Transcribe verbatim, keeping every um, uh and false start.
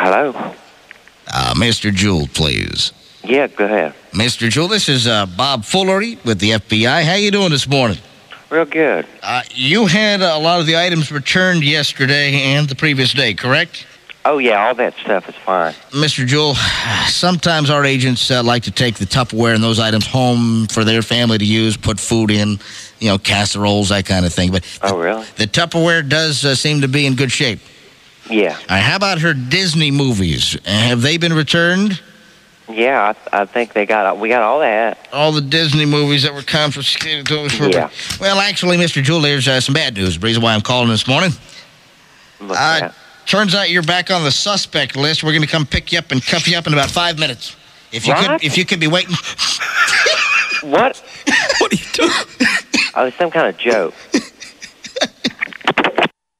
Hello? Uh, Mister Jewell, please. Yeah, go ahead. Mister Jewell, this is uh, Bob Fullery with the F B I. How you doing this morning? Real good. Uh, you had a lot of the items returned yesterday and the previous day, correct? Oh, yeah, all that stuff is fine. Mister Jewell, sometimes our agents uh, like to take the Tupperware and those items home for their family to use, put food in, you know, casseroles, that kind of thing. But Oh, really? the Tupperware does uh, seem to be in good shape. Yeah. All right, how about her Disney movies? Uh, have they been returned? Yeah, I, I think they got, we got all that. All the Disney movies that were confiscated to us. Yeah. Well, actually, Mister Jewell, there's uh, some bad news. The reason why I'm calling this morning. Look Uh, at that. Turns out you're back on the suspect list. We're going to come pick you up and cuff you up in about five minutes. If you What? could, if you could be waiting. What? What are you doing? Oh, it's some kind of joke.